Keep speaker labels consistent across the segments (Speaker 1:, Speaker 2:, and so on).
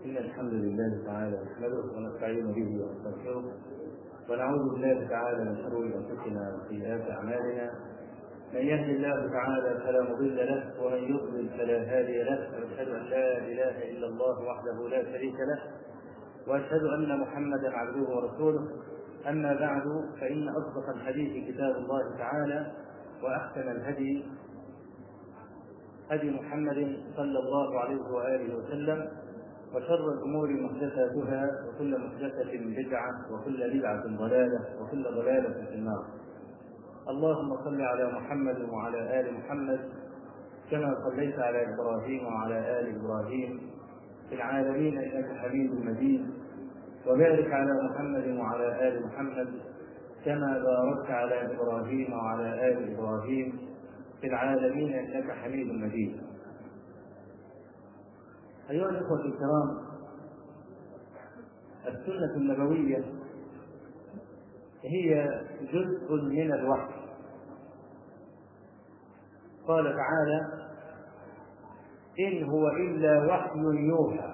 Speaker 1: إن الحمد لله تعالى نحمده ونستعين به ونستغفره ونعوذ بالله تعالى من شرور أنفسنا وسيئات أعمالنا. من يهد الله تعالى فلا مضل له ومن يضلل فلا هادي له، وأشهد أن لا إله إلا الله وحده لا شريك له، وأشهد أن محمدا عبده ورسوله. أما بعد، فإن أصدق الحديث كتاب الله تعالى، وأحسن الهدي هدي محمد صلى الله عليه وآله وسلم، وشر الأمور محدثاتها، وكل محدثة بدعة، وكل بدعة ضلالة، وكل ضلالة في النار. اللهم صل على محمد وعلى آل محمد كما صليت على إبراهيم وعلى آل إبراهيم في العالمين إنك حميد مجيد، وبارك على محمد وعلى آل محمد كما باركت على إبراهيم وعلى آل إبراهيم في العالمين إنك حميد مجيد. أيها الأخوة الكرام، السنة النبوية هي جزء من الوحي. قال تعالى: إن هو إلا وحي يوحى.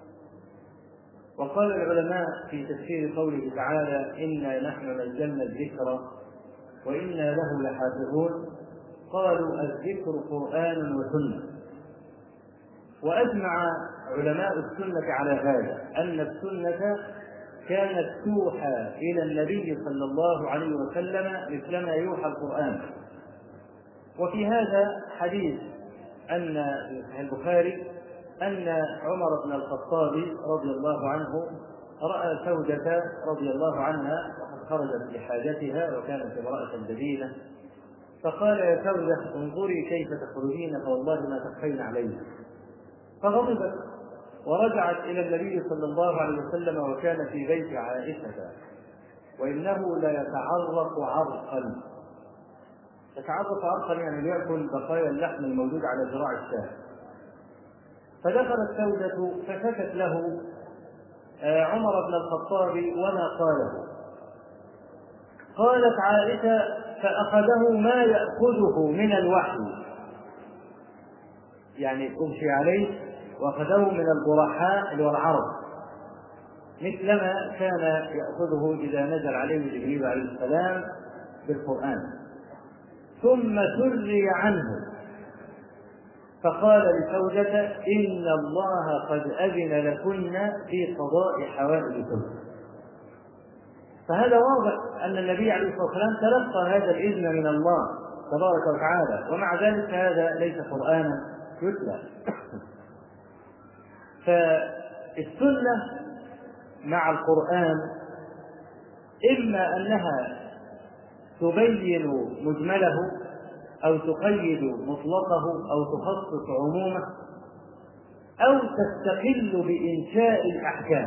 Speaker 1: وقال العلماء في تفسير قوله تعالى: إنا نحن نزلنا الذكر وإنا له لحافظون، قالوا الذكر قرآن وسنة. وأجمع علماء السنة على هذا، أن السنة كانت توحى إلى النبي صلى الله عليه وسلم مثلما يوحى القرآن. وفي هذا حديث أن في البخاري أن عمر بن الخطاب رضي الله عنه رأى سودة رضي الله عنها وقد خرجت لحاجتها وكانت امرأة جديدة، فقال: يا سودة انظري كيف تخرجين فوالله ما تخفين علينا. فغضبت ورجعت إلى النبي صلى الله عليه وسلم وكان في بيت عائشة، وإنه لا يتعرق عرقا. يتعرق عرقا يعني يأكل بقايا اللحم الموجود على ذراع الشاة. فدخلت سودة فشكت له عمر بن الخطاب وما قاله. قالت عائشة: فأخذه ما يأخذه من الوحي، يعني أمشي عليه وأخذه من البرحاء والعرض، مثلما كان يأخذه إذا نزل عليه جبريل عليه السلام بالقرآن. ثم سري عنه فقال لزوجته: إن الله قد أذن لكن في قضاء حوائجكم. فهذا واضح أن النبي عليه الصلاة والسلام تلقى هذا الإذن من الله تبارك وتعالى، ومع ذلك هذا ليس قرآنا يتلى. فالسنة مع القرآن إما أنها تبين مجمله أو تقيد مطلقه أو تخصص عمومه أو تستقل بإنشاء الأحكام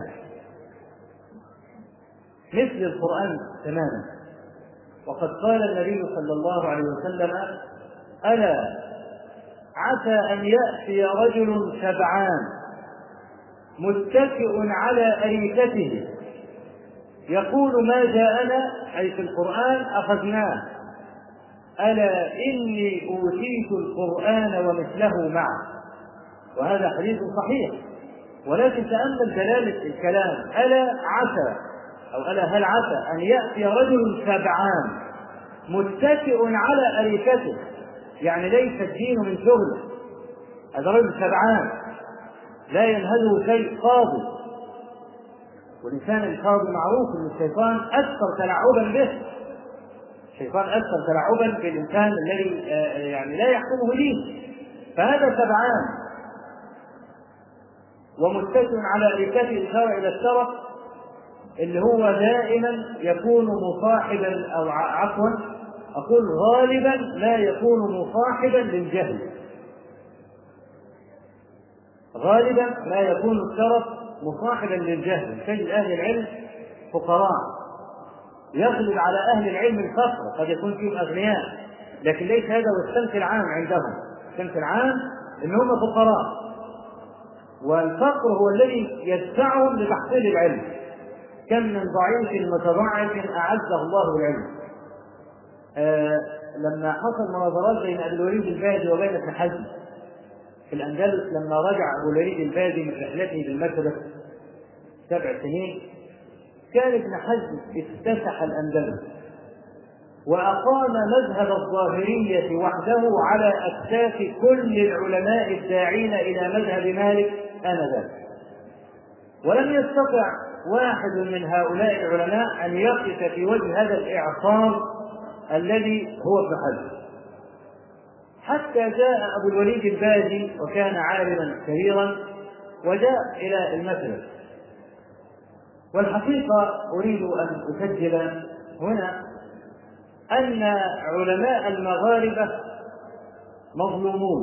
Speaker 1: مثل القرآن تماما. وقد قال النبي صلى الله عليه وسلم: ألا عسى أن يأتي رجل شبعان متكئ على أريكته يقول ما جاءنا، أي في القرآن أخذناه، ألا إني أوتيت القرآن ومثله معه. وهذا حديث صحيح، ولكن تأمل دلالة الكلام: ألا عسى أو ألا هل عسى أن يأتي رجل شبعان متكئ على أريكته، يعني ليس الدين من شغله، هذا رجل شبعان لا ينهزه شيء، قاضي. والإنسان القاضي معروف أن الشيطان أكثر تلعبا به، الشيطان أكثر تلعبا بالإنسان الذي يعني لا يحكمه دين. فهذا شبعان ومتكئ على أريكته، إشارة إلى الشرف اللي هو دائما يكون مصاحبا، أو عفوا أقول غالبا لا يكون مصاحبا للجهل. غالبا لا يكون الشرف مصاحبا للجهل. تجد أهل العلم فقراء، يغلب على أهل العلم الفقر، قد يكون فيهم أغنياء، لكن ليس هذا هو السمت العام عندهم. السمت العام إنهم فقراء، والفقر هو الذي يدفعهم لتحصيل العلم. كم من ضعيف متضعف أعزه الله بالعلم. لما حصل مناظرات بين أبي الوليد الباهلي وبين ابن حزم في الأندلس لما رجع أبو الوليد البادي من رحلته بالمشرق 7 سنين، كان ابن حزم افتتح الأندلس وأقام مذهب الظاهرية وحده على أكتاف كل العلماء الداعين إلى مذهب مالك آنذاك، ولم يستطع واحد من هؤلاء العلماء أن يقف في وجه هذا الإعصار الذي هو ابن حزم، حتى جاء أبو الوليد الباجي وكان عالما كبيرا وجاء إلى المسجد. والحقيقة أريد أن أسجل هنا أن علماء المغاربة مظلومون،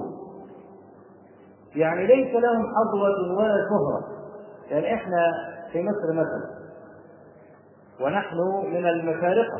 Speaker 1: يعني ليس لهم حظوة ولا شهرة. يعني إحنا في مصر مثلا ونحن من المشارقة،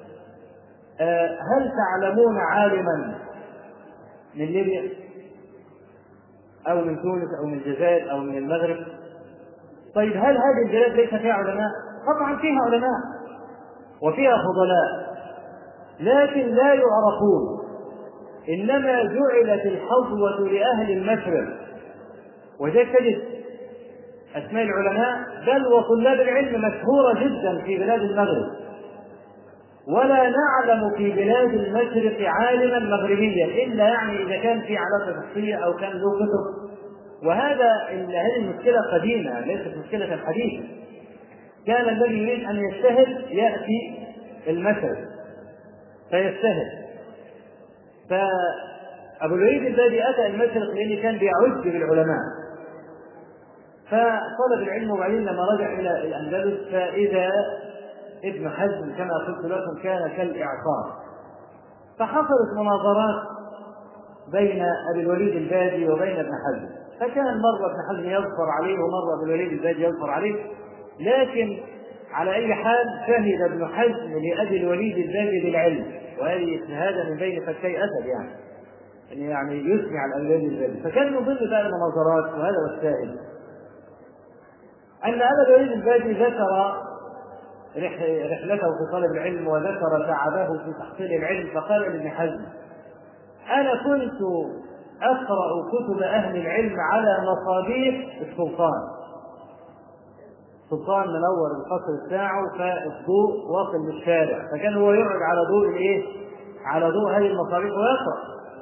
Speaker 1: هل تعلمون عالما من ليبيا أو من تونس أو من الجزائر أو من المغرب؟ طيب هل هذه البلاد ليس فيها علماء؟ طبعا فيها علماء وفيها فضلاء، لكن لا يعرفون، إنما جعلت الحظوة لأهل المشرق. وذلك تجد أسماء العلماء بل وطلاب العلم مشهورة جدا في بلاد المغرب، ولا نعلم في بلاد المشرق عالما مغربيا إلا يعني إذا كان في علاقة شخصية أو كان له كتب. هذه المشكلة قديمة ليست مشكلة حديثة. كان الذي يريد أن يجتهد يأتي المشرق فيجتهد، فأبو الوليد البادي أتى المشرق لأنه كان بيعز بالعلماء، فطلب العلم. وبعدين لما رجع إلى الأندلس فإذا ابن حزم كما قلت لكم كان كالإعصار، فحصلت مناظرات بين أبي الوليد البادي وبين ابن حزم، فكان مرة ابن حزم يظفر عليه ومرة أبو الوليد البادي يظفر عليه، لكن على أي حال شهد ابن حزم لأبي الوليد البادي بالعلم، وهذه هذا من بين فكي أسد يعني يسمع على أبي الوليد البادي. فكان من ضمن بقى المناظرات، وهذا هو الشاهد، أن أبا الوليد البادي ذكر رحلته في طلب العلم وذكر تعبه في تحصيل العلم، فقال لابن حزم: أنا كنت أقرأ كتب أهل العلم على مصابيح السلطان منور القصر بتاعه، فالضوء واصل للشارع، فكان هو يقعد على ضوء هذه المصابيح ويقرأ.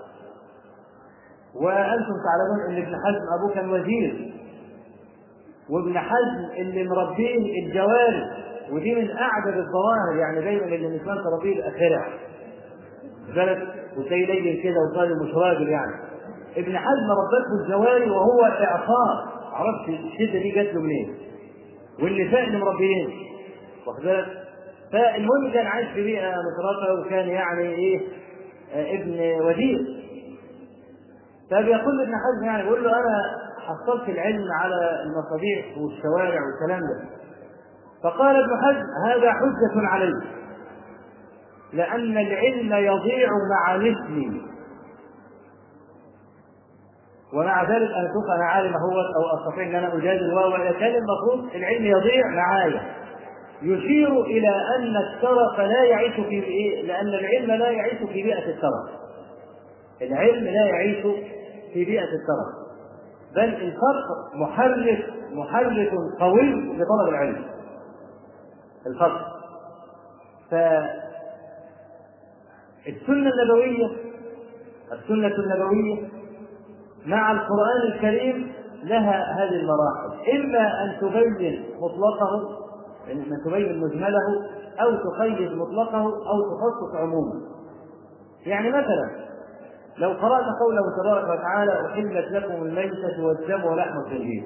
Speaker 1: وأنتم تعلمون أن ابن حزم أبوه كان وزير، وابن حزم اللي مربيه الجواري، ودي من أعجب الظواهر، يعني دايما اللي الإنسان تربيه الأخرع بلد وزي ليل كده وصار مش راجل. يعني ابن حزم ربته الجواري وهو إعصار، عرفت الشدة دي جات له منين، والنساء اللي مربيين واخد بالك. فالمهم كان عايش في بيئة مترفة، وكان يعني ابن وزير. فبيقول ابن حزم يعني بيقول له: أنا حصلت العلم على المصابيح والشوارع والكلام ده. فقال ابن حزم: هذا حجة علي، لأن العلم يضيع مع مثلي، ومع ذلك أنا أشوف أنا عالم هو أو أستطيع أن أنا أجادل، وإذا كان المفروض العلم يضيع معايا. يشير إلى أن الترف لا يعيش لأن العلم لا يعيش في بيئة الترف. العلم لا يعيش في بيئة الترف، بل الفرق محرك قوي لطلب العلم. الفرق السنة النبوية مع القرآن الكريم لها هذه المراحل، إما أن تبين مطلقه، أن تبين مجمله، أو تقيد مطلقه، أو تخصص عموما. يعني مثلا لو قرأت قوله تبارك وتعالى: أحلت لكم الميتة والدم ولحم الخنزير،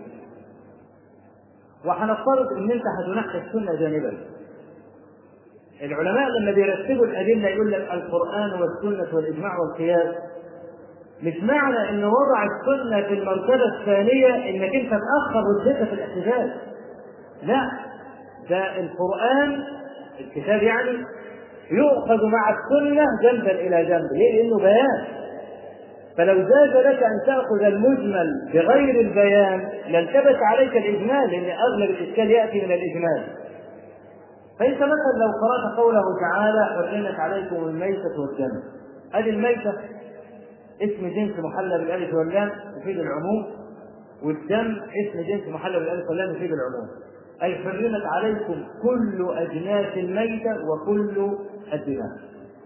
Speaker 1: وحنفترض أن أنت هتنحي السنة جانبا. العلماء لما بيرتبوا الأدلة يقول لك القرآن والسنة والإجماع والقياس، مش معنى أن وضع السنة في المرتبة الثانية إنك أنت تأخر ردتها في الاحتجاج، لا، ده القرآن الكتاب يعني يؤخذ مع السنة جنبا إلى جنب. ليه؟ لأنه بيان. فلو جاز لك أن تأخذ المجمل بغير البيان لالتبس عليك الإجمال، لأن أغلب الإشكال يأتي من الإجمال. فأنت مثلا لو قرأت قوله تعالى: حرمت عليكم الميتة والدم، هذه الميتة اسم جنس محلى بالالف واللام يفيد العموم، والدم اسم جنس محلى بالالف واللام يفيد العموم. أي حرمت عليكم كل أجناس الميتة وكل الدماء.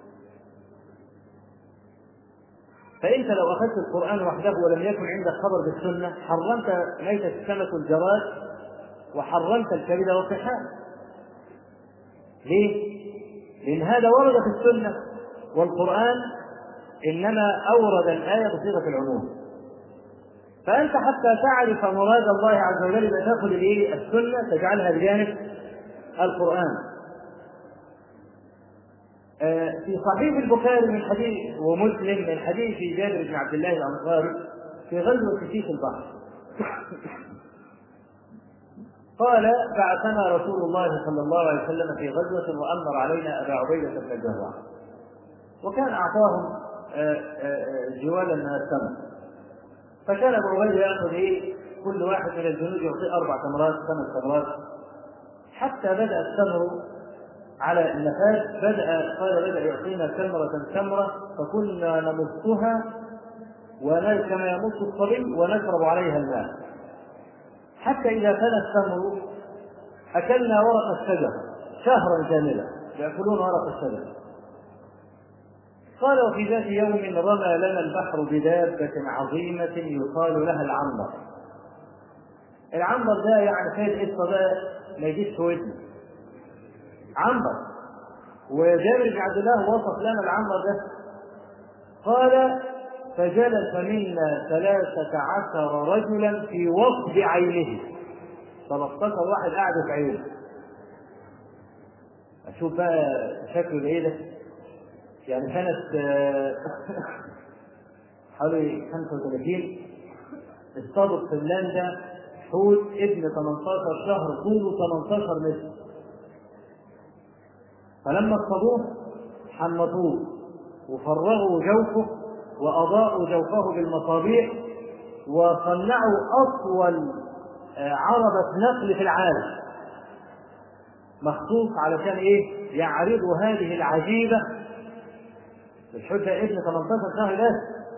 Speaker 1: فأنت لو أخذت القرآن وحده ولم يكن عندك خبر بالسنة حرمت ميتة السمك والجراد وحرمت الكبد والطحال. ليه؟ لأن هذا ورد في السنة، والقرآن إنما أورد الآية بصيغة العموم. فأنت حتى تعرف مراد الله عز وجل بتأخذ السنة تجعلها بجانب القرآن. في صحيح البخاري من حديث ومسلم من حديث جابر بن عبد الله الأنصاري في غزوة سيف البحر قال: بعثنا رسول الله صلى الله عليه وسلم في غزوة وأمر علينا أبا عبيدة بن الجراح، وكان أعطاهم جوالا من السمك، فكان أبو عبيدة يأخذ كل واحد من الجنود يعطيه 4 تمرات 5 تمرات، حتى بدأ التمر على النفاذ، بدأ يعطينا تمرة فكنا نمصها كما يمص الصبي ونشرب عليها الماء، حتى إذا كان التمر أكلنا ورق الشجر شهرا كاملا يأكلون ورق الشجر. قال: وفي ذات يوم رمى لنا البحر بدابة عظيمة يقال لها العنبر. العنبر ده يعني خير قصة ده ما يجيش في ودني، عنبر. وجابر بن عبد الله وصف لنا العنبر ده، قال: فجلس منا 13 رجلا في وصب عينه، 13 واحد قاعدوا في عينه. أشوف بقى شكله ايه ده، يعني كانت حوالي 35 اصطادوا في فنلندا حوت ابن 18 شهر طوله 18 متر، فلما اصطادوه حمطوه وفرغوا جوفه وأضاءوا جوفه بالمصابيح وصنعوا أطول عربة نقل في العالم مخصوص علشان يعرضوا هذه العجيبة. الحوت ده ابن 18 شهر بس،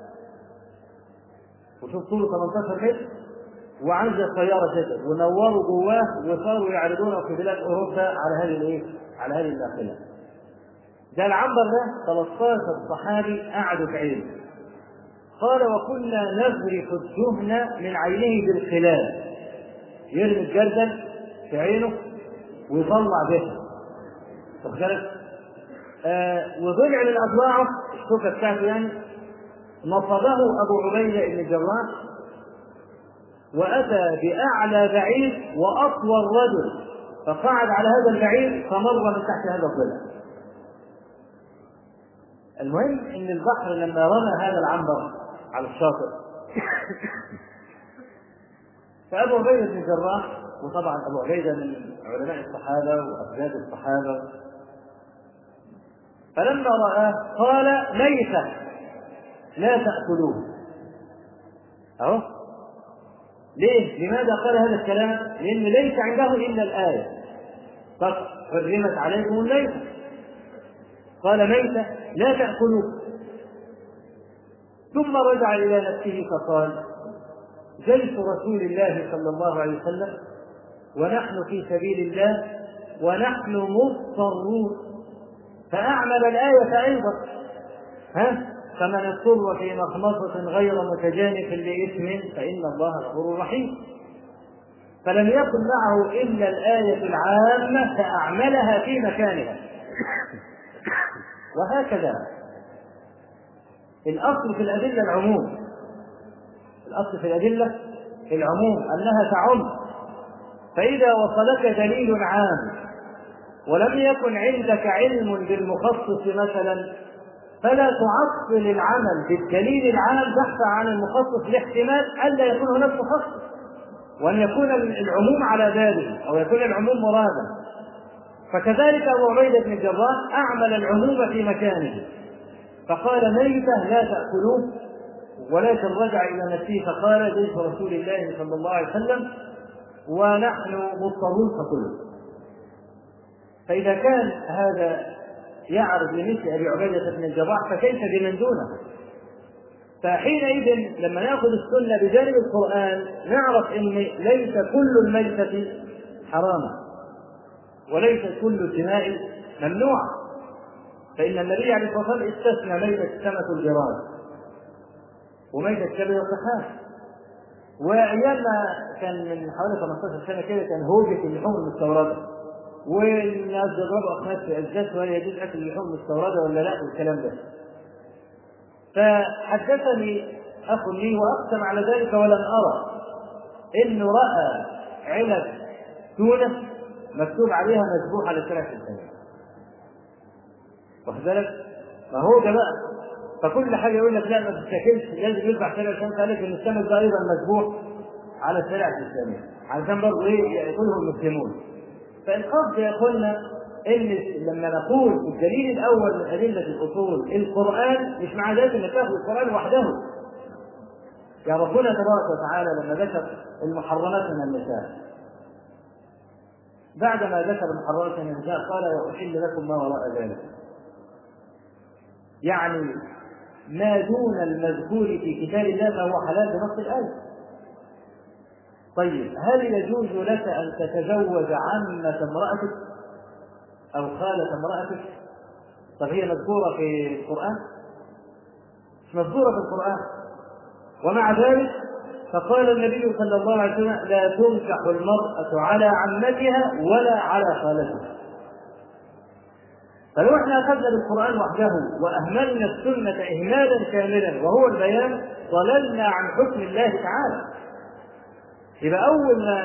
Speaker 1: وشوف طوله 18 متر وعنز السيارة كده، ونوروا جواه وصاروا يعرضونه في بلاد أوروبا على هذه الناقلة. ده العنبر ده 13 صحابي قعدوا في عينه. قال: وكنا نغرف الدهن من عينه بالخلال، يرمي الجردل في عينه ويطلع به وضلع من أضلاعه الشوكة بتاعته يعني نصبه أبو عبيدة بن الجراح، وأتى بأعلى بعير وأطول رجل فقعد على هذا البعير فمر من تحت هذا الضلع. المهم ان البحر لما رمى هذا العنبر على الشاطئ فأبو عبيدة بن الجراح، وطبعا أبو عبيدة من علماء الصحابة وأفراد الصحابة، فلما رآه قال: ميتة لا تأكلوه. أهو ليه؟ لماذا قال هذا الكلام؟ لأن ليس عنده إلا الآية قد حرمت عليكم الميتة، قال: ميتة لا تأكلوه. ثم رجع إلى نفسه فقال: جيش رسول الله صلى الله عليه وسلم ونحن في سبيل الله ونحن مضطرون، فأعمل الآية أيضا: فمن اضطر في مخمصة غير متجانف لإثم فإن الله غفور رحيم. فلم يكن معه إلا الآية العامة فأعملها في مكانها. وهكذا الأصل في الأدلة العموم، الأصل في الأدلة العموم أنها تعم، فإذا وصلك دليل عام ولم يكن عندك علم بالمخصص مثلا فلا تعطل العمل بالدليل العام بحثا عن المخصص لاحتمال ألا يكون هناك مخصص وأن يكون العموم على بابه أو يكون العموم مرادا. فكذلك أبو عبيدة بن الجراح أعمل العموم في مكانه فقال: ميتة لا تأكلوه، ولكن رجع إلى نفسه فقال: جيش رسول الله صلى الله عليه وسلم ونحن مضطرون فكله. فإذا كان هذا يعرض لمثل أبي عبيدة بن الجراح فكيف بمن دونه؟ فحينئذ لما نأخذ السنة بجانب القرآن نعرف أن ليس كل الميتة حراما وليس كل الدماء ممنوعة، فإن النبي عليه الصلاة والسلام استثنى ميتة السمك والجراد وميتة الكلب والسحاب. وأيام ما كان من حوالي 15 سنة كده كان هوجة اللحوم المستوردة، والناس بيضربوا أخماس في أجزاء ولا يجوز أكل اللحوم المستوردة ولا لا والكلام ده. فحدثني أخ لي وأقسم على ذلك ولم أرى إنه رأى علب تونة مكتوب عليها مذبوح على سنة الثانية. واخد بالك؟ ما هو ده بقى، فكل حاجة يقول لك لا ما تتاكلش لازم يذبح سنة الثانية، قال لك إن السمك ده أيضا مذبوح على السنة الثانية علشان برضه إيه يأكله المسلمون. فالقصد يقولنا إن لما نقول الدليل الأول من أدلة الأصول القرآن مش مع ذلك أن تأخذ القرآن وحده. يا ربنا تبارك وتعالى لما ذكر المحرمات من النساء، بعدما ذكر المحرمات من النساء قال وأحل لكم ما وراء ذلك، يعني ما دون المذكور في كتاب الله فهو حلال بنص الآية. طيب هل يجوز لك أن تتزوج عمة امرأتك أو خالة امرأتك؟ طب هي مذكورة في القرآن؟ مش مذكورة في القرآن. ومع ذلك فقال النبي صلى الله عليه وسلم لا تنكح المرأة على عمتها ولا على خالتها. فلو احنا أخذنا بالقرآن وحده وأهملنا السنة إهمالا كاملا وهو البيان ضللنا عن حكم الله تعالى. يبقى أول ما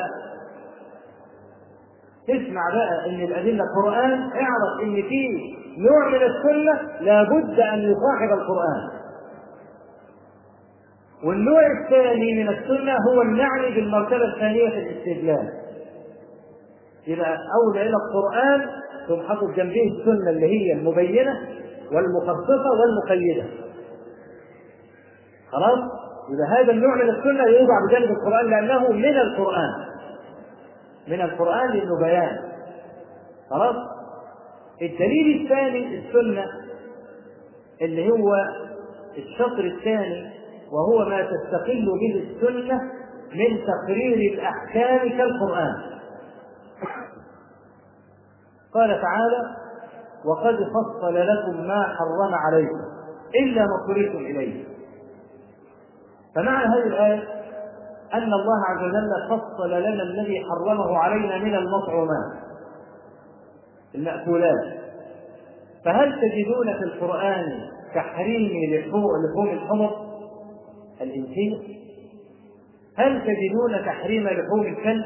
Speaker 1: تسمع بقى إن الأدلة القرآن اعرف إن في نوع من السنة لابد أن يصاحب القرآن، والنوع الثاني من السنة هو المعني بالمرتبة الثانية في الاستدلال. يبقى أولى إلى القرآن ثم حطت جنبه السنة اللي هي المبينة والمخصصة والمقيدة. خلاص؟ يبقى هذا النوع من السنة يوضع بجانب القرآن لأنه من القرآن، من القرآن لأنه بيان. خلاص؟ الدليل الثاني السنة اللي هو الشطر الثاني وهو ما تستقل به السنة من تقرير الأحكام كالقرآن. قال تعالى وقد فصل لكم ما حرم عليكم إلا ما اضطررتم إليه. فمعنى هذه الآية أن الله عز وجل فصل لنا الذي حرمه علينا من المطعومات المأكولات. فهل تجدون في القرآن تحريم لحوم الحمر الإنسية؟ هل تجدون تحريم لحوم الكلب؟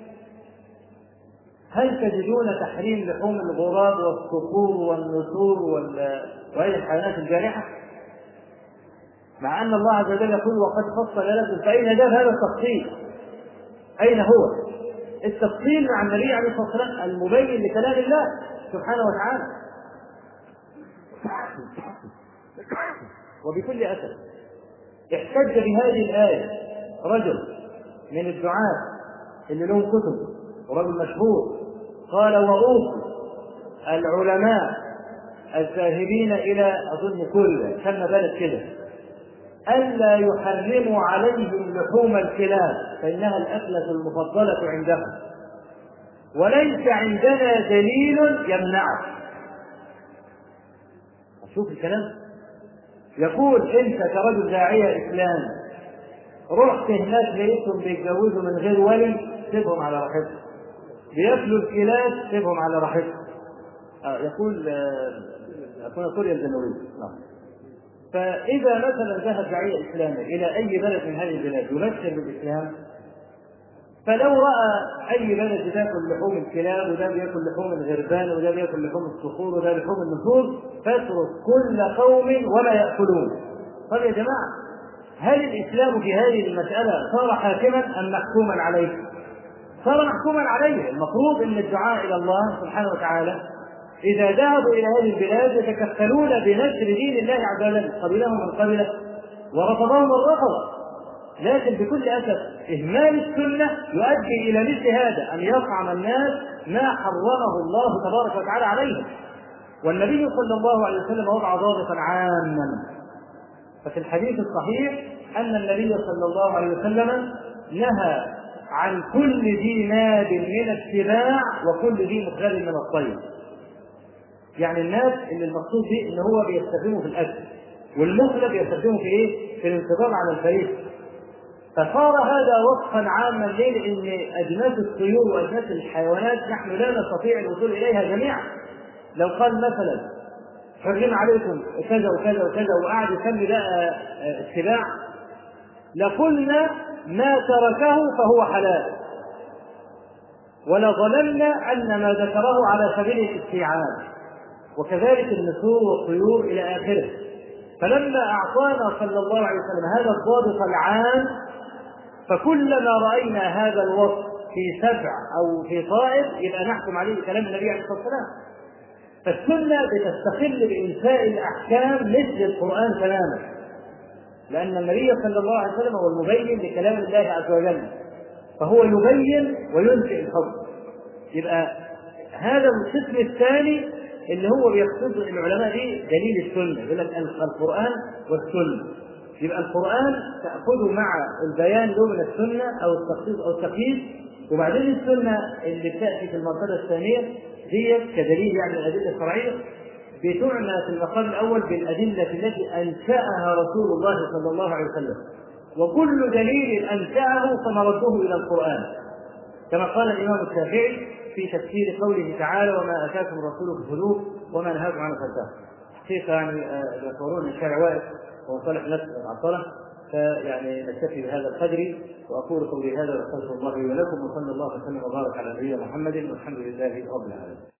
Speaker 1: هل تجدون تحريم لحوم الغراب والصقور والنسور وهذه الحيوانات الجارحة؟ مع أن الله عز وجل يقول وقد فصل لكم. فأين جاء هذا التفصيل؟ أين هو؟ التفصيل مع النبي عليه الصلاة والسلام المبين لكلام الله سبحانه وتعالى. وبكل أسف احتج بهذه الآية رجل من الدعاة اللي لهم كتب ورجل مشهور قال وأوصي العلماء الذاهبين إلى أظن كل كم بلد كده ألا يحرموا عليهم لحوم الكلاب فإنها الأكلة المفضلة عندهم وليس عندنا دليل يمنعه. شوف الكلام، يقول أنت كرجل داعية إسلام رحت هناك لقيتهم بيتجوزوا من غير ولي سيبهم على راحتهم، بياكلوا الكلاب سيبهم على راحتهم. يقول كوريا الجنوبية. فإذا مثلا ذهب داعية إسلامي إلى أي بلد من هذه البلاد يبشر بالإسلام، فلو رأى أي بلد يأكل لحوم الكلاب وده بيأكل لحوم الغربان وده بيأكل لحوم الصخور وده لحوم النسور فاترك كل قوم وما يأكلون. طب يا جماعة هل الإسلام في هذه المسألة صار حاكما أم محكوما عليه؟ صار محكوما عليه. المفروض أن الدعاء إلى الله سبحانه وتعالى إذا ذهبوا إلى هذه البلاد يتكفلون بنشر دين الله عز وجل، قبلهم القبلة ورفضهم الرفض. لكن بكل أسف إهمال السنة يؤدي إلى مثل هذا، أن يطعم الناس ما حرمه الله تبارك وتعالى عليهم. والنبي صلى الله عليه وسلم وضع ضابطا عاما ففي الحديث الصحيح أن النبي صلى الله عليه وسلم نهى عن كل ذي ناب من السباع وكل ذي مخلب من الطير. يعني الناس اللي المقصود به ان هو بيستخدمه في الاكل، والمخلب يستخدمه في ايه؟ في الانتظام على الفريق. فصار هذا وصفا عاما ليه؟ لان اجناس الطيور واجناس الحيوانات نحن لا نستطيع الوصول اليها جميعا. لو قال مثلا حرم عليكم كذا وكذا وكذا وقعد يسمي بقى السباع، لقلنا ما تركه فهو حلال، ولظننا ان ما ذكره على سبيل الاستيعاب، وكذلك النسور والطيور الى اخره. فلما اعطانا صلى الله عليه وسلم هذا الضابط العام، فكلما راينا هذا الوصف في سبع او في طائر يبقى نحكم عليه بكلام النبي عليه الصلاه والسلام. فالسنه بتستقل بانشاء الاحكام مثل القران تماما، لان النبي صلى الله عليه وسلم هو المبين لكلام الله عز وجل، فهو يبين وينشئ الحكم. يبقى هذا القسم الثاني اللي هو بيقصد العلماء به دليل السنه، يقول لك القران والسنه. يبقى القران تاخذه مع البيان له من السنه او التخصيص او التقييد، وبعدين السنه اللي بتاتي في المرتبه الثانيه هي كدليل يعني الادله الشرعيه، بتعنى في المقام الاول بالادله التي انشاها رسول الله صلى الله عليه وسلم، وكل دليل انشاه فمرده الى القران، كما قال الامام الشافعي في تفسير قوله تعالى وما اتاكم الرسول فخذوه وما نهاكم عنه فانتهوا. حقيقه يعني يقولون الشارع واقف وصالح نفس العطله، فيعني نكتفي بهذا القدر، واقول قولي هذا واستغفر الله لي ولكم، وصلى الله وسلم وبارك على نبينا محمد والحمد لله رب العالمين.